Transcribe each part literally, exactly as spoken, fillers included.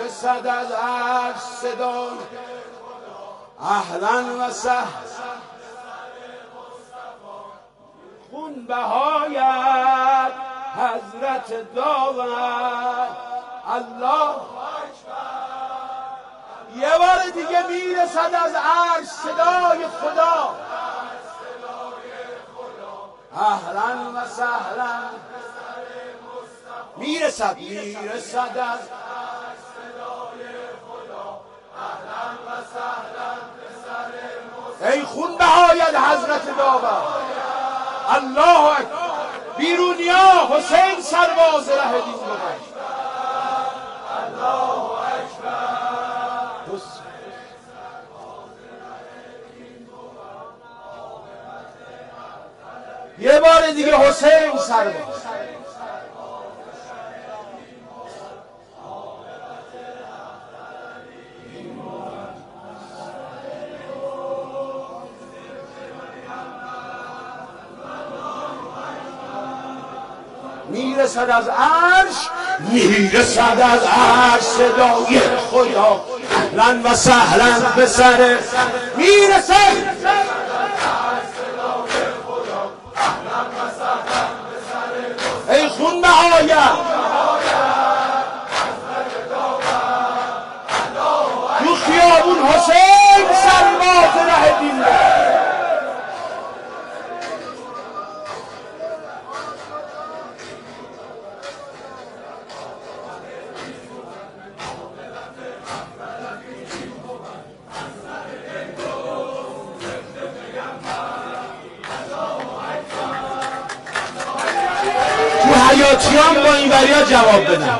رسد از عرش صدای اهلا و سهلا خون بهایت حضرت داور الله یه بار دیگه میرسد از عرش صدای خدا اهلا و سهلا میرسد میرسد از عرش صدای خدا اهلا و سهلا ای خون بهایت حضرت داور الله اکبر بیرونیا حسین سرباز ره دین گذشت الله اکبر یه بار دیگه حسین سرباز میرسد از عرش میرسد از عرش صدای خدا اهلا و سهلا به سر میرسد ای خون بهایت تو خیابون حسین سرباز ره دین حیاتیان با این وریا جواب بدن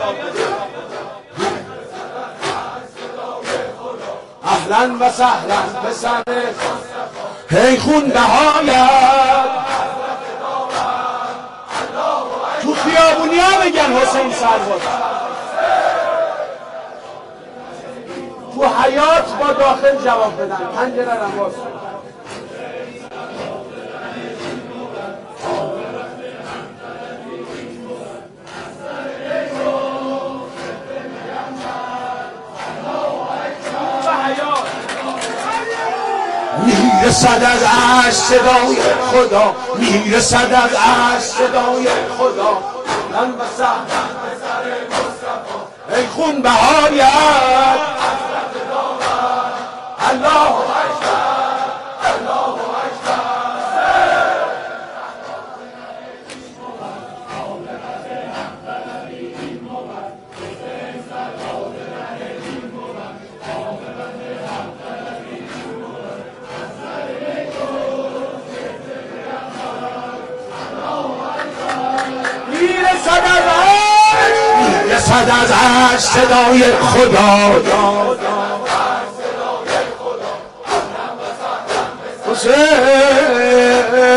اهلا و سهلا به سر ای خون بهایت تو خیابونی ها بگن حسین سرباز تو حیات با داخل جواب بدن پنجره رو باز میرسد از عرش صدای خدا میرسد از عرش صدای خدا من و سهلا به سر مصطفی ای خون بهایت حضرت داور الله اکبر الله اکبر میرسد از عرش صدای خدا حسین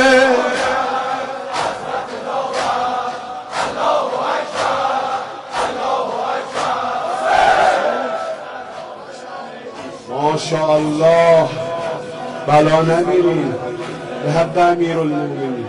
ماشاءالله بلا نمیرین به حق امیرالمومنین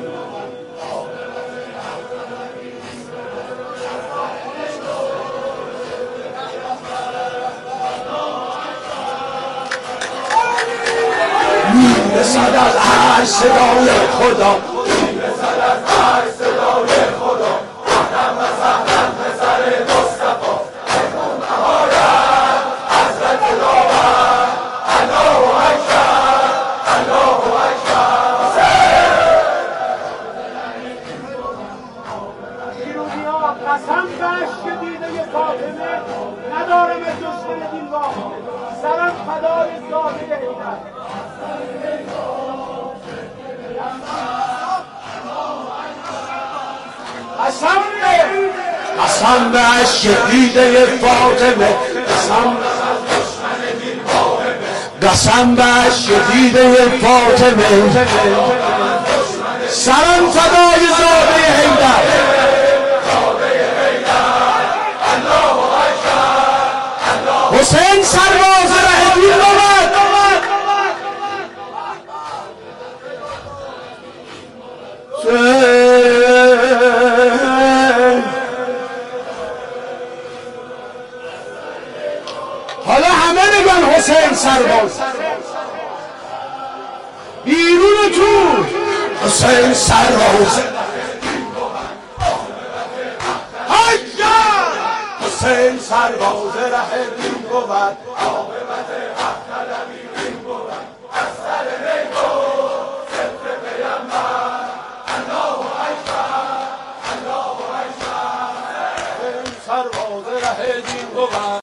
میرسد از عرش صدای خدا میرسد از عرش صدای خدا اهلا و سهلا به سر مصطفی ای خون بهایت حضرت داور الله اکبر الله اکبر ایرونیا قسم به اشک دیده فاطمه ندارم از دشمن دین واقع سرم فدای زاده حیدر قسم به قسم به اشک دیده فاطمه قسم قسم به اشک دیده فاطمه سرم فدای زاده حیدر حسین سرباز ره دین بود حالا همه بگن حسین سرباز، بیرون تو حسین سرباز، حسین سرباز ره دین بود.